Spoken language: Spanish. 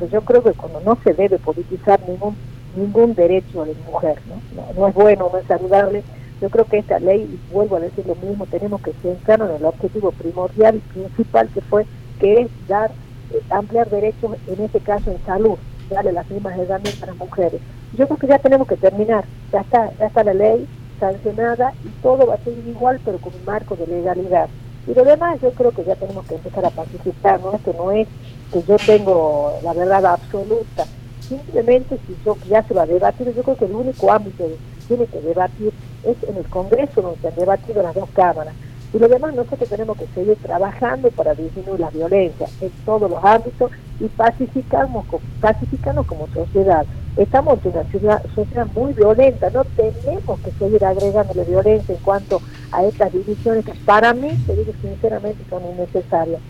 momento. Yo creo que cuando no se debe politizar ningún derecho de mujer, no es bueno, no es saludable. Yo creo que esta ley, y vuelvo a decir lo mismo, tenemos que centrarnos en el objetivo primordial y principal que es ampliar derechos, en este caso en salud, darle las mismas herramientas a las mujeres. Yo creo que ya tenemos que terminar, ya está la ley sancionada y todo va a ser igual, pero con un marco de legalidad. Y lo demás yo creo que ya tenemos que empezar a participar, ¿no? Esto no es que yo tengo la verdad absoluta, simplemente si ya se va a debatir, yo creo que el único ámbito que tiene que debatir es en el Congreso, donde se han debatido las dos cámaras. Y lo demás nosotros tenemos que seguir trabajando para disminuir la violencia en todos los ámbitos y pacificarnos como sociedad. Estamos en una sociedad muy violenta, no tenemos que seguir agregándole violencia en cuanto a estas divisiones que para mí, te digo sinceramente, son innecesarias.